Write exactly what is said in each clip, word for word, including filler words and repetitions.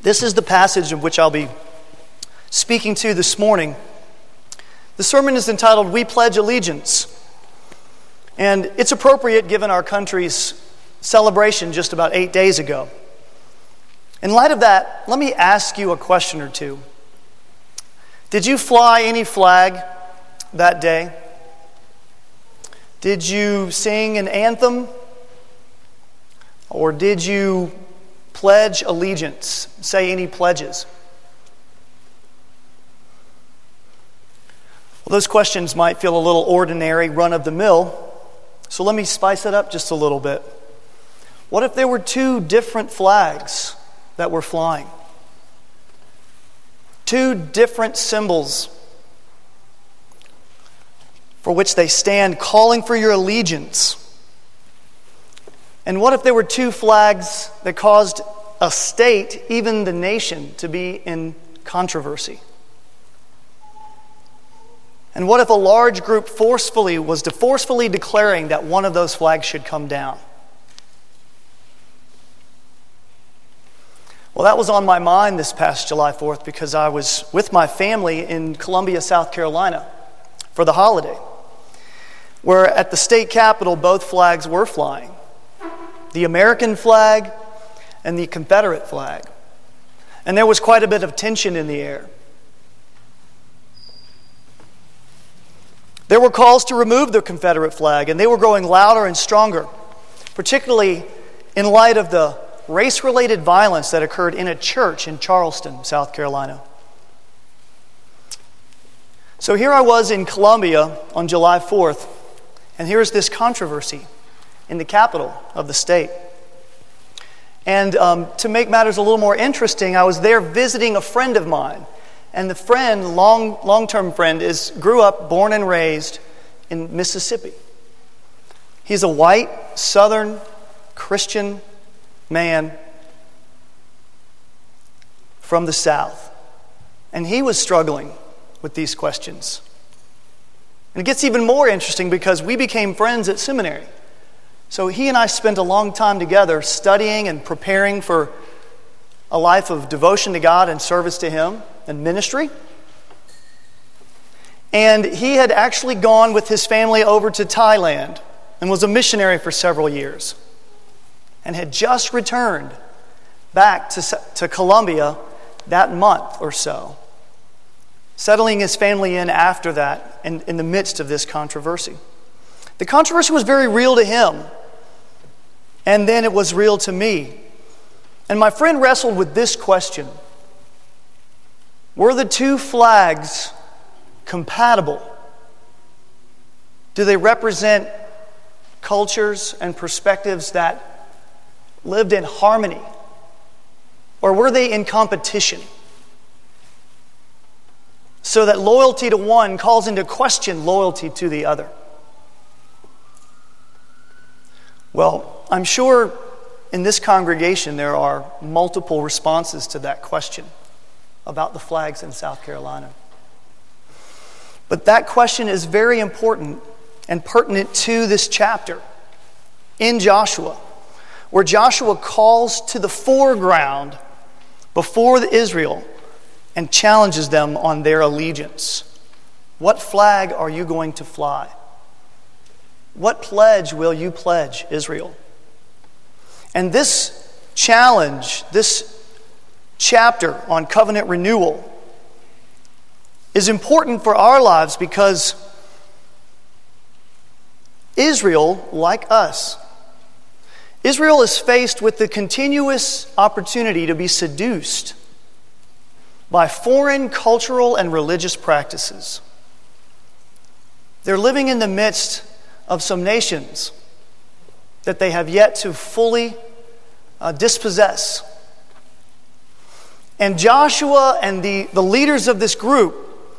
This is the passage of which I'll be speaking to this morning. The sermon is entitled, "We Pledge Allegiance." And it's appropriate given our country's celebration just about eight days ago. In light of that, let me ask you a question or two. Did you fly any flag that day? Did you sing an anthem? Or did you pledge allegiance? Say any pledges? Well, those questions might feel a little ordinary, run-of-the-mill. So let me spice it up just a little bit. What if there were two different flags that were flying? Two different symbols for which they stand, calling for your allegiance. And what if there were two flags that caused a state, even the nation, to be in controversy? And what if a large group forcefully was to forcefully declaring that one of those flags should come down? Well, that was on my mind this past July fourth because I was with my family in Columbia, South Carolina for the holiday, where at the state capitol both flags were flying. The American flag and the Confederate flag. And there was quite a bit of tension in the air. There were calls to remove the Confederate flag, and they were growing louder and stronger, particularly in light of the race-related violence that occurred in a church in Charleston, South Carolina. So here I was in Columbia on July fourth, and here's this controversy in the capital of the state. And um, to make matters a little more interesting, I was there visiting a friend of mine. And the friend, long, long-term friend, is grew up, born and raised in Mississippi. He's a white, Southern, Christian man from the South. And he was struggling with these questions. And it gets even more interesting because we became friends at seminary. So he and I spent a long time together studying and preparing for a life of devotion to God and service to Him and ministry. And he had actually gone with his family over to Thailand and was a missionary for several years and had just returned back to, to Columbia that month or so, settling his family in after that and in the midst of this controversy. The controversy was very real to him. And then it was real to me. And my friend wrestled with this question. Were the two flags compatible? Do they represent cultures and perspectives that lived in harmony? Or were they in competition? So that loyalty to one calls into question loyalty to the other. Well, I'm sure in this congregation there are multiple responses to that question about the flags in South Carolina. But that question is very important and pertinent to this chapter in Joshua, where Joshua calls to the foreground before Israel and challenges them on their allegiance. What flag are you going to fly? What pledge will you pledge, Israel? And this challenge, this chapter on covenant renewal is important for our lives because Israel, like us, Israel is faced with the continuous opportunity to be seduced by foreign cultural and religious practices. They're living in the midst of some nations that they have yet to fully uh, dispossess. And Joshua and the, the leaders of this group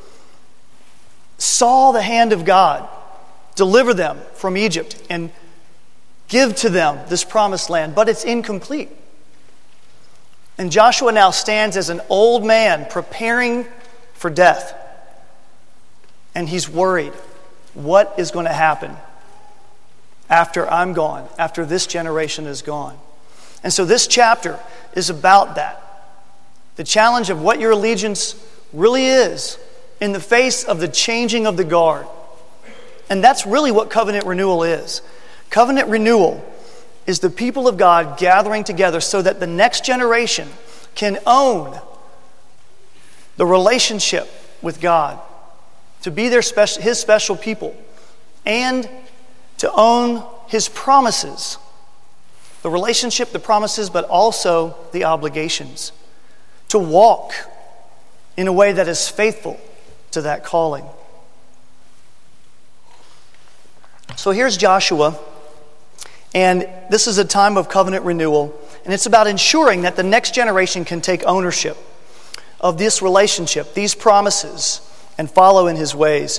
saw the hand of God deliver them from Egypt and give to them this promised land, but it's incomplete. And Joshua now stands as an old man preparing for death. And he's worried. What is going to happen after I'm gone, after this generation is gone? And so this chapter is about that. The challenge of what your allegiance really is in the face of the changing of the guard. And that's really what covenant renewal is. Covenant renewal is the people of God gathering together so that the next generation can own the relationship with God, to be their special, His special people, and to own His promises. The relationship, the promises, but also the obligations. To walk in a way that is faithful to that calling. So here's Joshua, and this is a time of covenant renewal, and it's about ensuring that the next generation can take ownership of this relationship, these promises, and follow in His ways.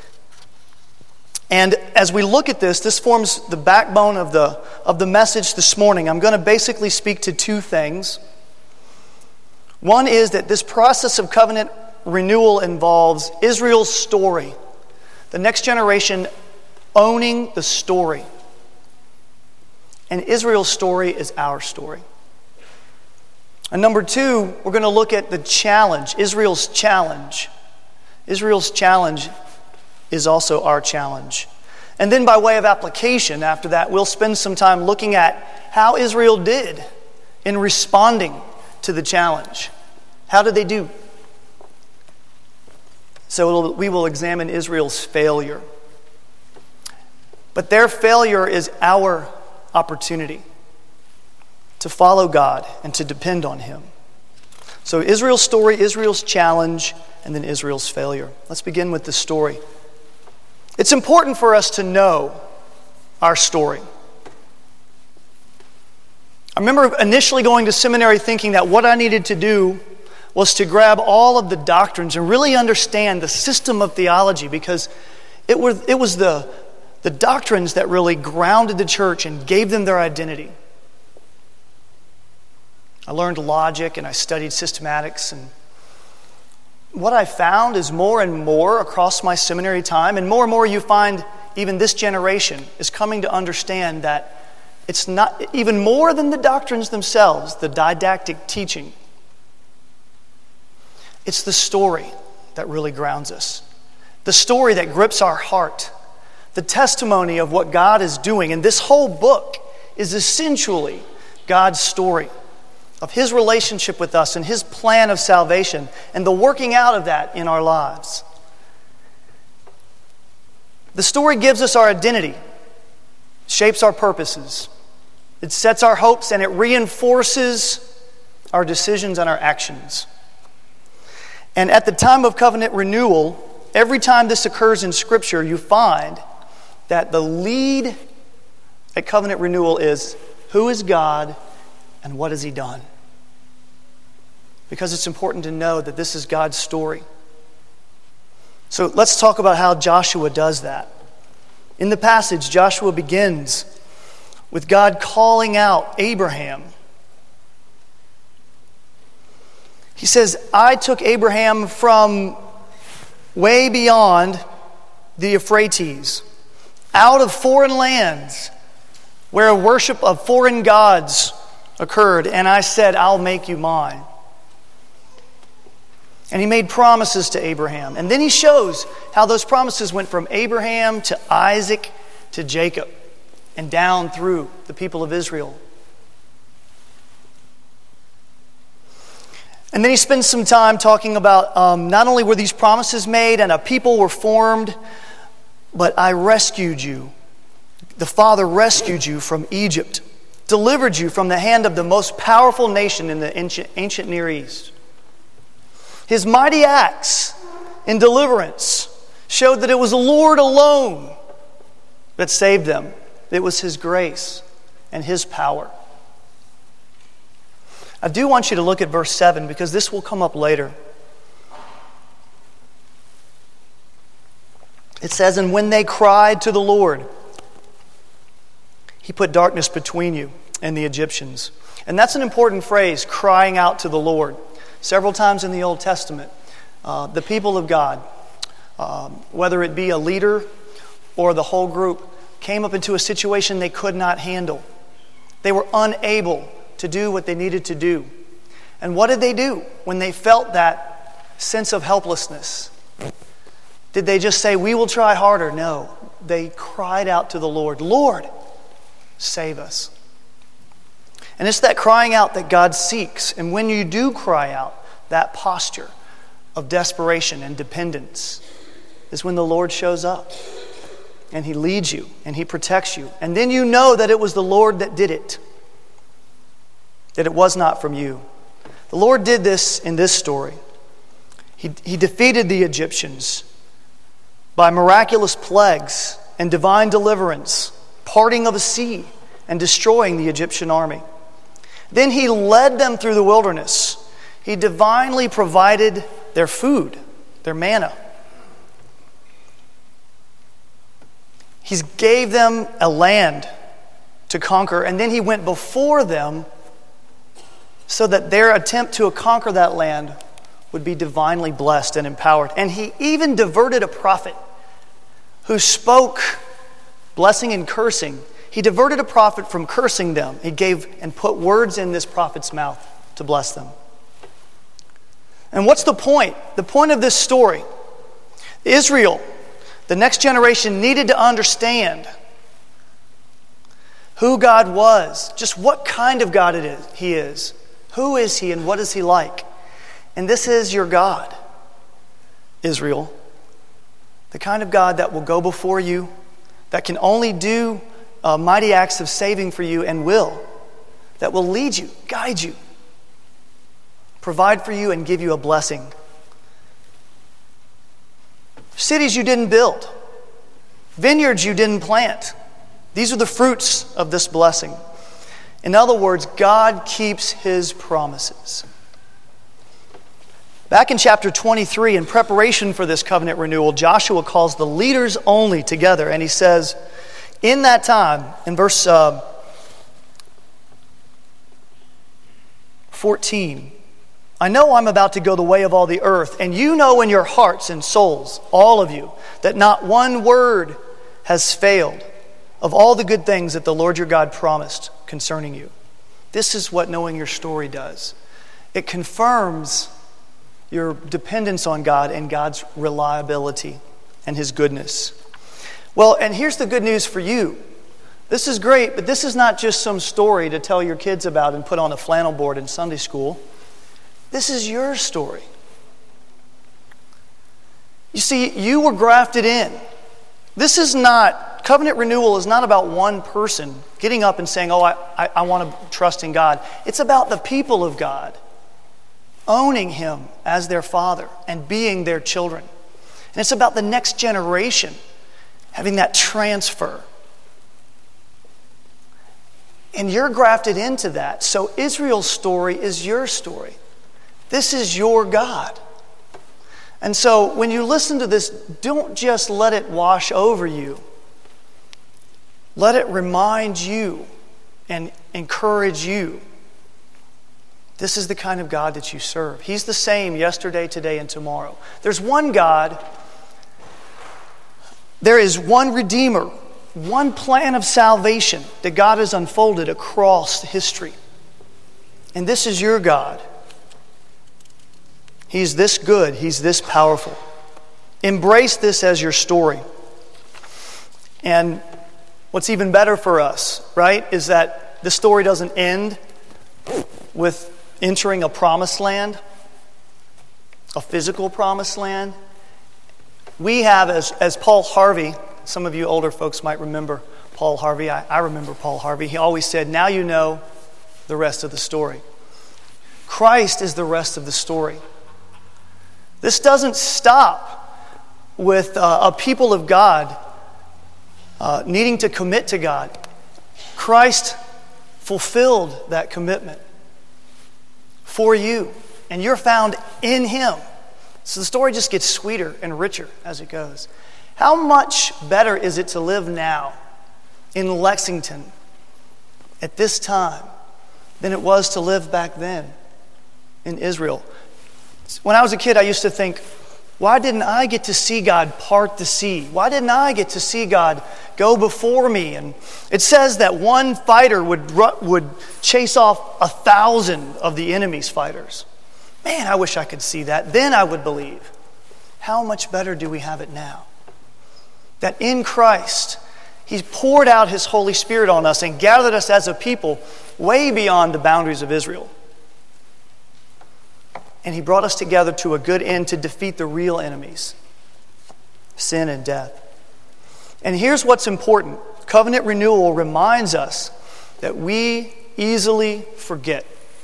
And as we look at this, this forms the backbone of the, of the message this morning. I'm going to basically speak to two things. One is that this process of covenant renewal involves Israel's story, the next generation owning the story. And Israel's story is our story. And number two, we're going to look at the challenge, Israel's challenge. Israel's challenge is also our challenge. And then by way of application after that, we'll spend some time looking at how Israel did in responding to the challenge. How did they do? So we will examine Israel's failure. But their failure is our opportunity to follow God and to depend on Him. So Israel's story, Israel's challenge, and then Israel's failure. Let's begin with the story. It's important for us to know our story. I remember initially going to seminary thinking that what I needed to do was to grab all of the doctrines and really understand the system of theology, because it was, it was the, the doctrines that really grounded the church and gave them their identity. I learned logic and I studied systematics, and what I found is more and more across my seminary time, and more and more you find even this generation is coming to understand that it's not even more than the doctrines themselves, the didactic teaching. It's the story that really grounds us. The story that grips our heart. The testimony of what God is doing. And this whole book is essentially God's story of His relationship with us and His plan of salvation and the working out of that in our lives. The story gives us our identity, shapes our purposes. It sets our hopes and it reinforces our decisions and our actions. And at the time of covenant renewal, every time this occurs in Scripture, you find that the lead at covenant renewal is, who is God and what has He done? Because it's important to know that this is God's story. So let's talk about how Joshua does that. In the passage, Joshua begins with God calling out Abraham. He says, I took Abraham from way beyond the Euphrates, out of foreign lands where a worship of foreign gods occurred, and I said, I'll make you mine. And He made promises to Abraham. And then He shows how those promises went from Abraham to Isaac to Jacob and down through the people of Israel. And then He spends some time talking about um, not only were these promises made and a people were formed, but I rescued you. The Father rescued you from Egypt, delivered you from the hand of the most powerful nation in the ancient, ancient Near East. His mighty acts in deliverance showed that it was the Lord alone that saved them. It was His grace and His power. I do want you to look at verse seven, because this will come up later. It says, and when they cried to the Lord, He put darkness between you and the Egyptians. And that's an important phrase, crying out to the Lord. Several times in the Old Testament, uh, the people of God, um, whether it be a leader or the whole group, came up into a situation they could not handle. They were unable to do what they needed to do. And what did they do when they felt that sense of helplessness? Did they just say, we will try harder? No. They cried out to the Lord, Lord, save us. And it's that crying out that God seeks. And when you do cry out, that posture of desperation and dependence is when the Lord shows up. And He leads you and He protects you. And then you know that it was the Lord that did it. That it was not from you. The Lord did this in this story. He, he defeated the Egyptians by miraculous plagues and divine deliverance, parting of a sea and destroying the Egyptian army. Then He led them through the wilderness. He divinely provided their food, their manna. He gave them a land to conquer, and then He went before them so that their attempt to conquer that land would be divinely blessed and empowered. And He even diverted a prophet who spoke blessing and cursing. He diverted a prophet from cursing them. He gave and put words in this prophet's mouth to bless them. And what's the point? The point of this story, Israel, the next generation, needed to understand who God was, just what kind of God it is, He is. Who is He and what is He like? And this is your God, Israel. The kind of God that will go before you, that can only do uh, mighty acts of saving for you and will, that will lead you, guide you, provide for you and give you a blessing. Cities you didn't build, vineyards you didn't plant. These are the fruits of this blessing. In other words, God keeps His promises. Back in chapter twenty-three, in preparation for this covenant renewal, Joshua calls the leaders only together, and he says, in that time, in verse uh, fourteen, I know I'm about to go the way of all the earth, and you know in your hearts and souls, all of you, that not one word has failed of all the good things that the Lord your God promised concerning you. This is what knowing your story does. It confirms your dependence on God and God's reliability and His goodness. Well, and here's the good news for you. This is great, but this is not just some story to tell your kids about and put on a flannel board in Sunday school. This is your story. You see, you were grafted in. This is not, covenant renewal is not about one person getting up and saying, oh, I, I, I want to trust in God. It's about the people of God owning Him as their Father and being their children. And it's about the next generation having that transfer. And you're grafted into that. So Israel's story is your story. This is your God. And so when you listen to this, don't just let it wash over you. Let it remind you and encourage you. This is the kind of God that you serve. He's the same yesterday, today, and tomorrow. There's one God. There is one Redeemer, one plan of salvation that God has unfolded across history. And this is your God. He's this good. He's this powerful. Embrace this as your story. And what's even better for us, right, is that the story doesn't end with entering a promised land, a physical promised land. We have, as, as Paul Harvey, some of you older folks might remember Paul Harvey. I, I remember Paul Harvey. He always said, now you know the rest of the story. Christ is the rest of the story. This doesn't stop with uh, a people of God uh, needing to commit to God. Christ fulfilled that commitment for you, and you're found in Him. So the story just gets sweeter and richer as it goes. How much better is it to live now in Lexington at this time than it was to live back then in Israel? When I was a kid, I used to think, Why didn't I get to see God part the sea? Why didn't I get to see God go before me? And it says that one fighter would would chase off a thousand of the enemy's fighters. Man, I wish I could see that. Then I would believe. How much better do we have it now? That in Christ, He's poured out His Holy Spirit on us and gathered us as a people way beyond the boundaries of Israel. And He brought us together to a good end to defeat the real enemies, sin and death. And here's what's important. Covenant renewal reminds us that we easily forget.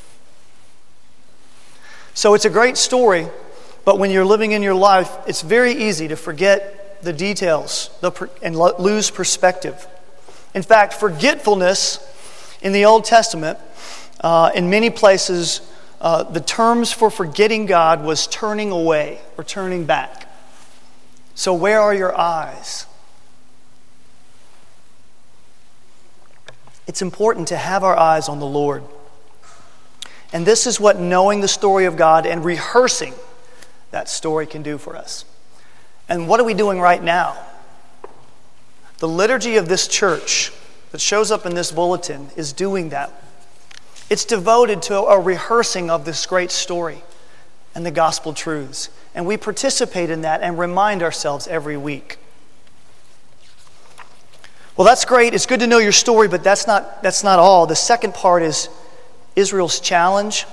So it's a great story, but when you're living in your life, it's very easy to forget the details and lose perspective. In fact, forgetfulness in the Old Testament, uh, in many places, Uh, the terms for forgetting God was turning away or turning back. So where are your eyes? It's important to have our eyes on the Lord. And this is what knowing the story of God and rehearsing that story can do for us. And what are we doing right now? The liturgy of this church that shows up in this bulletin is doing that. It's devoted to a rehearsing of this great story and the gospel truths. And we participate in that and remind ourselves every week. Well, that's great. It's good to know your story, but that's not, that's not all. The second part is Israel's challenge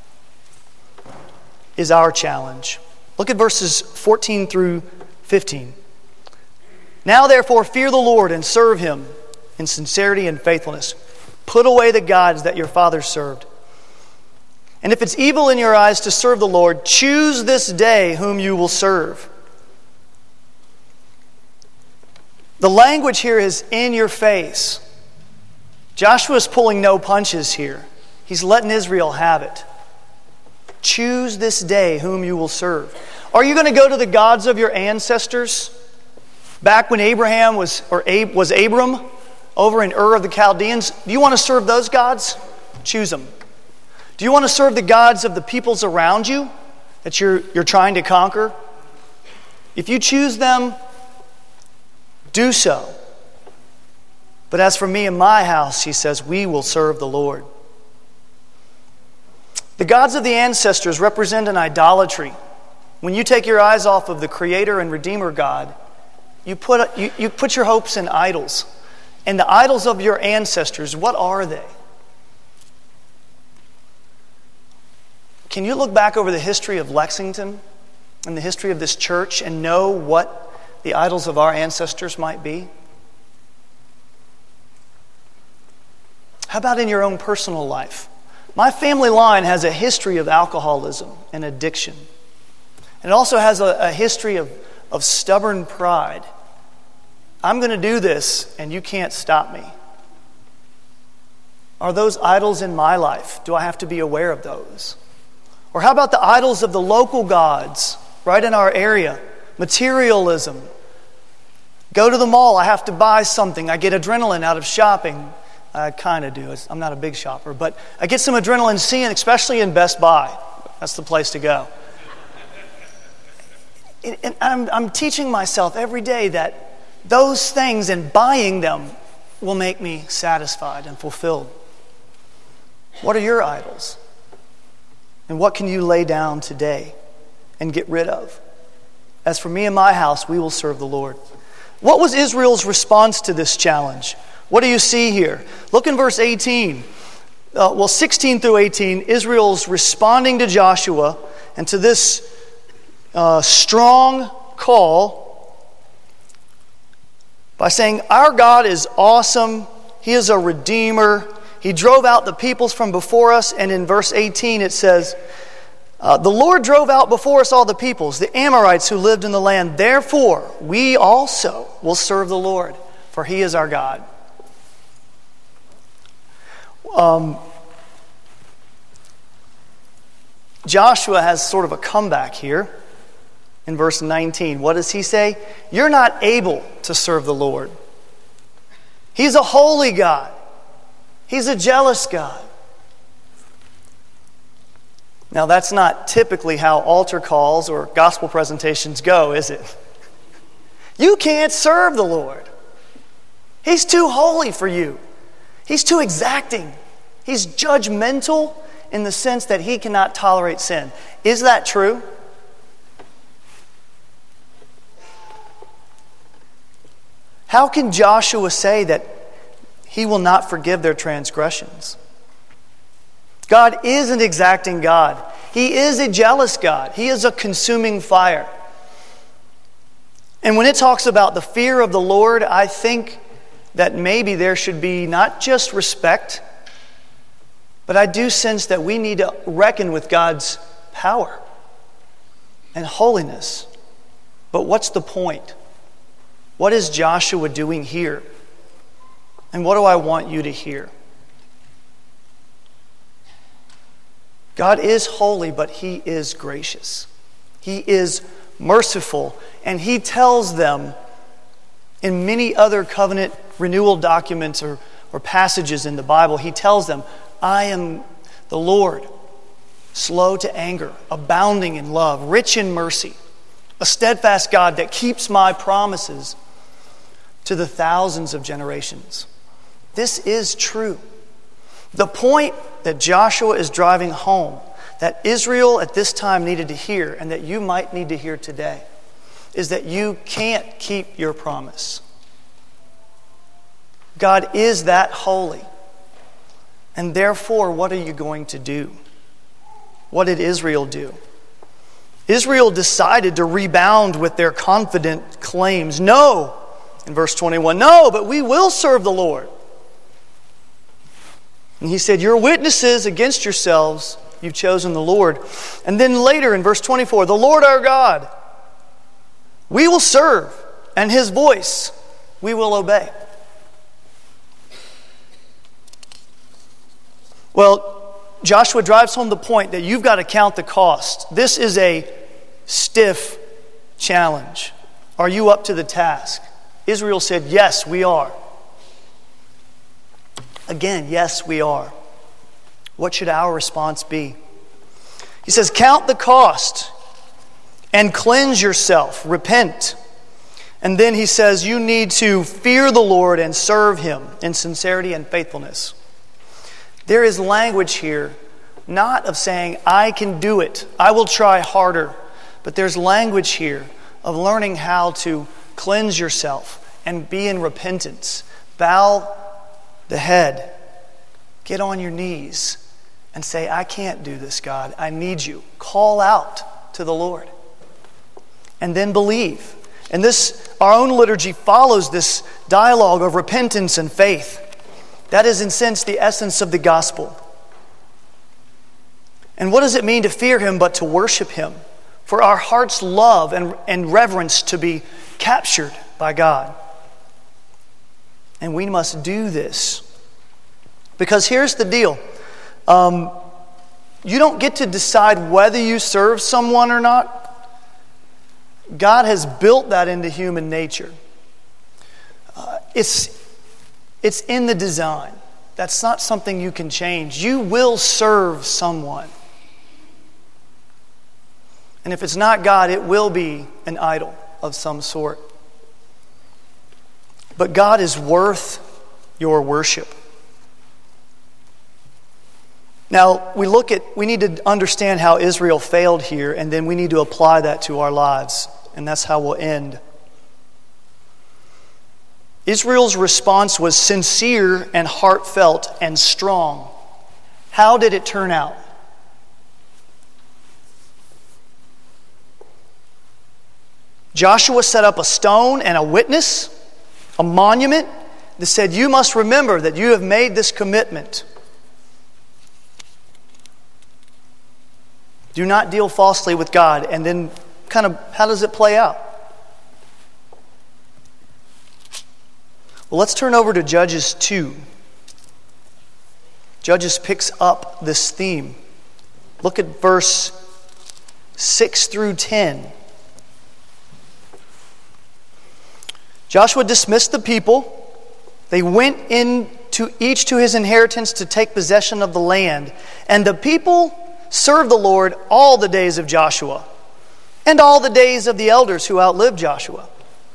is our challenge. Look at verses fourteen through fifteen. Now, therefore, fear the Lord and serve Him in sincerity and faithfulness. Put away the gods that your fathers served. And if it's evil in your eyes to serve the Lord, choose this day whom you will serve. The language here is in your face. Joshua's pulling no punches here. He's letting Israel have it. Choose this day whom you will serve. Are you going to go to the gods of your ancestors? Back when Abraham was, or Ab, was Abram, over in Ur of the Chaldeans, do you want to serve those gods? Choose them. Do you want to serve the gods of the peoples around you that you're, you're trying to conquer? If you choose them, do so. But as for me and my house, he says, we will serve the Lord. The gods of the ancestors represent an idolatry. When you take your eyes off of the Creator and Redeemer God, you put, you, you put your hopes in idols. And the idols of your ancestors, what are they? Can you look back over the history of Lexington and the history of this church and know what the idols of our ancestors might be? How about in your own personal life? My family line has a history of alcoholism and addiction. And it also has a, a history of, of stubborn pride. I'm going to do this, and you can't stop me. Are those idols in my life? Do I have to be aware of those? Or how about the idols of the local gods right in our area? Materialism. Go to the mall, I have to buy something. I get adrenaline out of shopping. I kind of do. I'm not a big shopper, but I get some adrenaline seeing, especially in Best Buy. That's the place to go. And I'm, I'm teaching myself every day that those things and buying them will make me satisfied and fulfilled. What are your idols? And what can you lay down today and get rid of? As for me and my house, we will serve the Lord. What was Israel's response to this challenge? What do you see here? Look in verse eighteen. Uh, well, sixteen through eighteen, Israel's responding to Joshua and to this uh, strong call by saying, our God is awesome. He is a redeemer. He drove out the peoples from before us. And in verse eighteen it says, uh, the Lord drove out before us all the peoples, the Amorites who lived in the land. Therefore, we also will serve the Lord, for He is our God. Um, Joshua has sort of a comeback here. In verse nineteen, what does he say? You're not able to serve the Lord. He's a holy God. He's a jealous God. Now, that's not typically how altar calls or gospel presentations go, is it? You can't serve the Lord. He's too holy for you. He's too exacting. He's judgmental in the sense that he cannot tolerate sin. Is that true? How can Joshua say that he will not forgive their transgressions? God is an exacting God. He is a jealous God. He is a consuming fire. And when it talks about the fear of the Lord, I think that maybe there should be not just respect, but I do sense that we need to reckon with God's power and holiness. But what's the point? What is Joshua doing here? And what do I want you to hear? God is holy, but He is gracious. He is merciful. And He tells them in many other covenant renewal documents or, or passages in the Bible, He tells them, I am the Lord, slow to anger, abounding in love, rich in mercy, a steadfast God that keeps my promises to the thousands of generations. This is true. The point that Joshua is driving home, that Israel at this time needed to hear, and that you might need to hear today, is that you can't keep your promise. God is that holy. And therefore, what are you going to do? What did Israel do? Israel decided to rebound with their confident claims. No, in verse twenty-one, no, but we will serve the Lord. And he said, you're witnesses against yourselves. You've chosen the Lord. And then later in verse twenty-four, the Lord our God, we will serve, and His voice we will obey. Well, Joshua drives home the point that you've got to count the cost. This is a stiff challenge. Are you up to the task? Israel said, yes, we are. Again, yes, we are. What should our response be? He says, count the cost and cleanse yourself. Repent. And then he says, you need to fear the Lord and serve Him in sincerity and faithfulness. There is language here, not of saying, I can do it, I will try harder. But there's language here of learning how to cleanse yourself and be in repentance. Bow the head. Get on your knees and say, I can't do this, God. I need you. Call out to the Lord. And then believe. And this, our own liturgy follows this dialogue of repentance and faith. That is, in a sense, the essence of the gospel. And what does it mean to fear Him but to worship Him? For our heart's love and, and reverence to be captured by God. And we must do this. Because here's the deal. Um, you don't get to decide whether you serve someone or not. God has built that into human nature. Uh, it's, it's in the design. That's not something you can change. You will serve someone. And if it's not God, it will be an idol of some sort. But God is worth your worship. Now, we look at, we need to understand how Israel failed here, and then we need to apply that to our lives. And that's how we'll end. Israel's response was sincere and heartfelt and strong. How did it turn out? Joshua set up a stone and a witness, a monument that said, you must remember that you have made this commitment. Do not deal falsely with God. And then kind of, how does it play out? Well, let's turn over to Judges two. Judges picks up this theme. Look at verse six through ten. Joshua dismissed the people. They went in to each to his inheritance to take possession of the land. And the people served the Lord all the days of Joshua and all the days of the elders who outlived Joshua.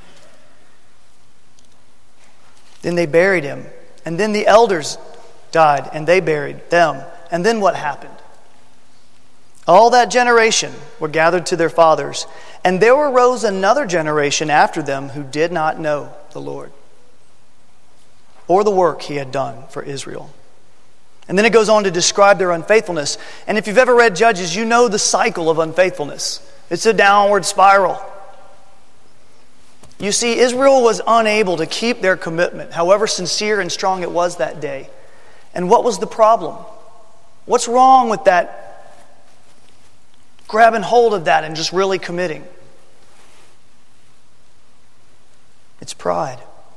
Then they buried him, and then the elders died, and they buried them. And then what happened? All that generation were gathered to their fathers, and there arose another generation after them who did not know the Lord or the work he had done for Israel. And then it goes on to describe their unfaithfulness. And if you've ever read Judges, you know the cycle of unfaithfulness. It's a downward spiral. You see, Israel was unable to keep their commitment, however sincere and strong it was that day. And what was the problem? What's wrong with that? Grabbing hold of that and just really committing. It's pride.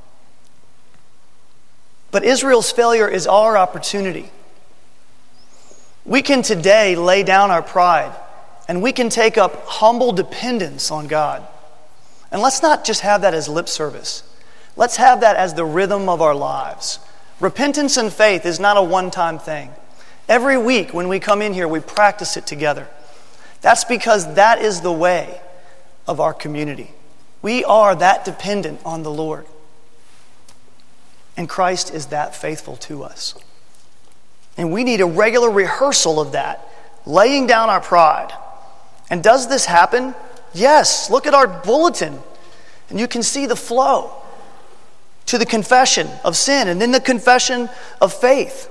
But Israel's failure is our opportunity. We can today lay down our pride and we can take up humble dependence on God. And let's not just have that as lip service. Let's have that as the rhythm of our lives. Repentance and faith is not a one-time thing. Every week when we come in here, we practice it together. That's because that is the way of our community. We are that dependent on the Lord. And Christ is that faithful to us. And we need a regular rehearsal of that, laying down our pride. And does this happen? Yes. Look at our bulletin, and you can see the flow to the confession of sin and then the confession of faith.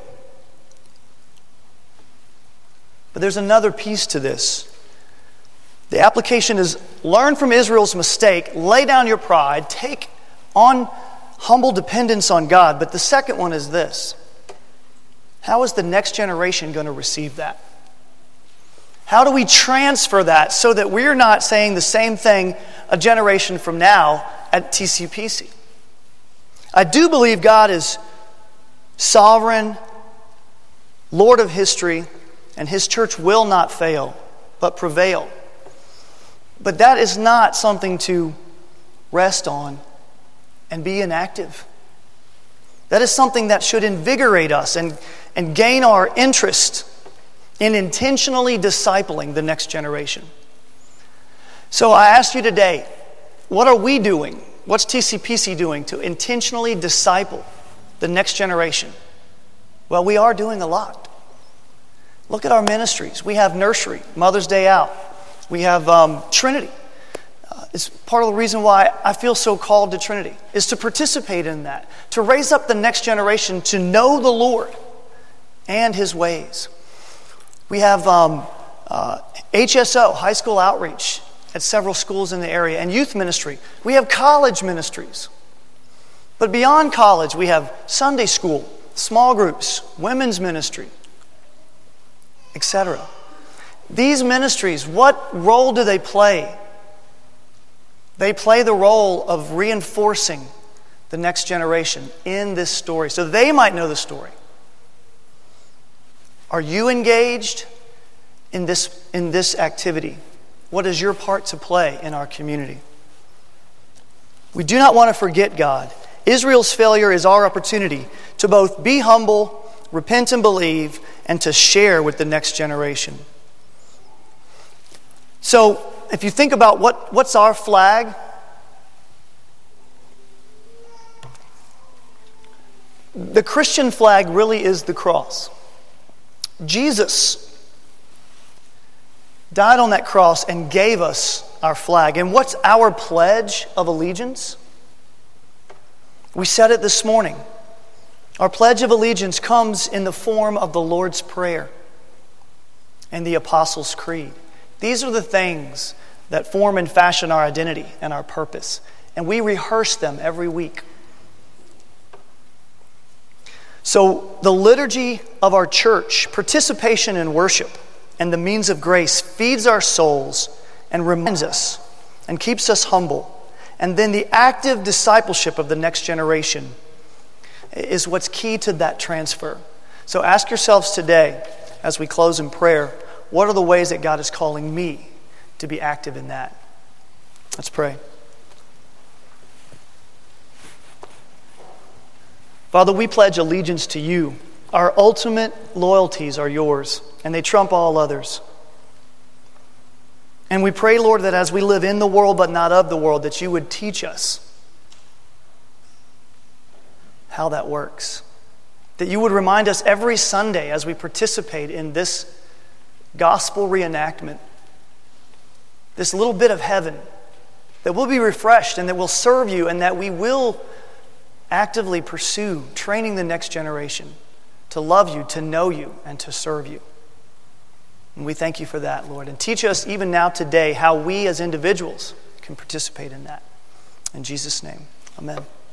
But there's another piece to this. The application is learn from Israel's mistake, lay down your pride, take on humble dependence on God. But the second one is this. How is the next generation going to receive that? How do we transfer that so that we're not saying the same thing a generation from now at T C P C? I do believe God is sovereign, Lord of history, and His church will not fail, but prevail. But that is not something to rest on and be inactive. That is something that should invigorate us and, and gain our interest in intentionally discipling the next generation. So I ask you today, what are we doing? What's T C P C doing to intentionally disciple the next generation? Well, we are doing a lot. Look at our ministries. We have nursery, Mother's Day Out. We have um, Trinity. Uh, it's part of the reason why I feel so called to Trinity, is to participate in that, to raise up the next generation to know the Lord and His ways. We have um, uh, H S O, high school outreach, at several schools in the area, and youth ministry. We have college ministries. But beyond college, we have Sunday school, small groups, women's ministry, et cetera. These ministries, what role do they play? They play the role of reinforcing the next generation in this story, so they might know the story. Are you engaged in this, in this activity? What is your part to play in our community? We do not want to forget God. Israel's failure is our opportunity to both be humble, repent and believe, and to share with the next generation. So, if you think about what, what's our flag? The Christian flag really is the cross. Jesus died on that cross and gave us our flag. And what's our pledge of allegiance? We said it this morning. Our pledge of allegiance comes in the form of the Lord's Prayer and the Apostles' Creed. These are the things that form and fashion our identity and our purpose. And we rehearse them every week. So the liturgy of our church, participation in worship, and the means of grace feeds our souls and reminds us and keeps us humble. And then the active discipleship of the next generation is what's key to that transfer. So ask yourselves today, as we close in prayer, what are the ways that God is calling me to be active in that? Let's pray. Father, we pledge allegiance to you, Our ultimate loyalties are yours, and they trump all others. And we pray, Lord, that as we live in the world but not of the world, that you would teach us how that works. That you would remind us every Sunday as we participate in this gospel reenactment, this little bit of heaven, that we'll be refreshed and that we'll serve you and that we will actively pursue training the next generation to love you, to know you, and to serve you. And we thank you for that, Lord. And teach us even now today how we as individuals can participate in that. In Jesus' name, amen.